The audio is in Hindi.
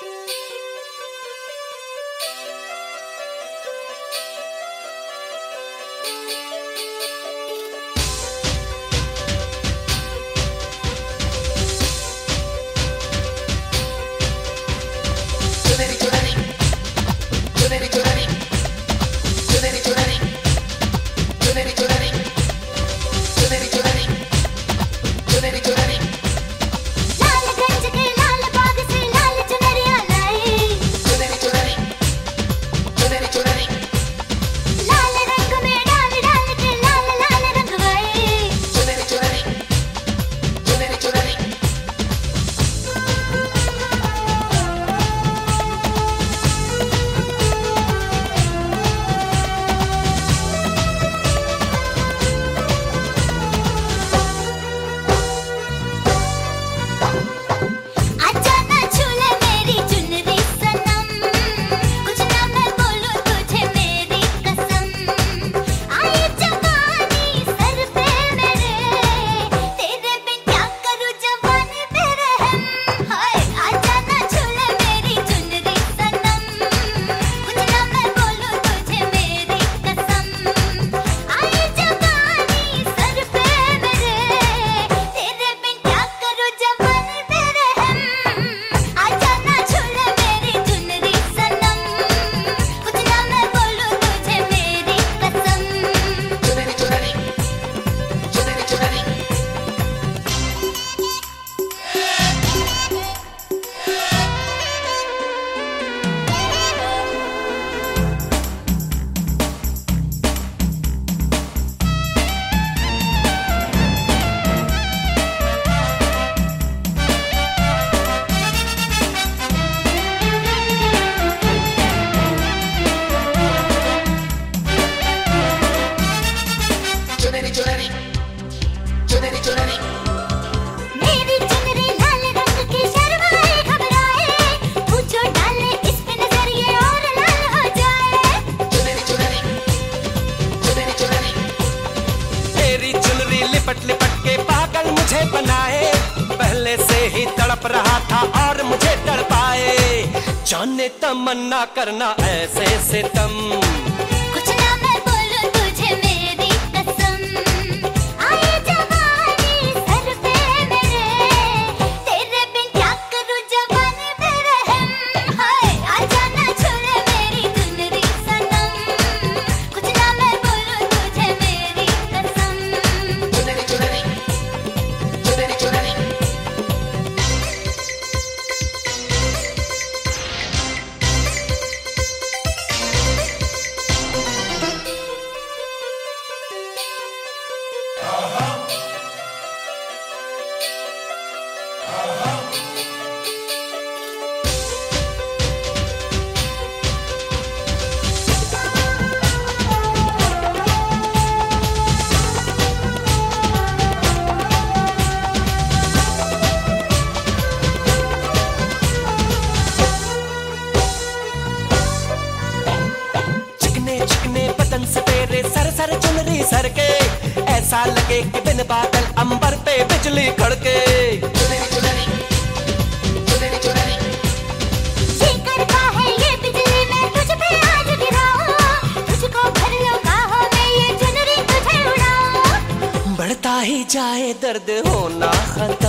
जाने तमन्ना करना ऐसे सितम। कुछ ना मैं बोलूं तुझे मेरी कसम, आए जवानी सर पे मेरे, तेरे बिन क्या करूं जवानी पे रहम। हाय आजा ना छोड़े मेरी चुनरी सनम, कुछ ना मैं बोलूं तुझे मेरी कसम। चुनरी चुनरी चुनरी चुनरी से तेरे सर सर चुनरी सर के, ऐसा लगे कि बिन बादल अंबर पे बिजली खड़के। चुनरी चुनरी चुनरी चुनरी ये करता है ये बिजली मैं तुझ पे आज गिराऊं, तुझको भर लो बाहों में ये चुनरी तुझे उड़ाऊं। बढ़ता ही जाए दर्द होना खत्म।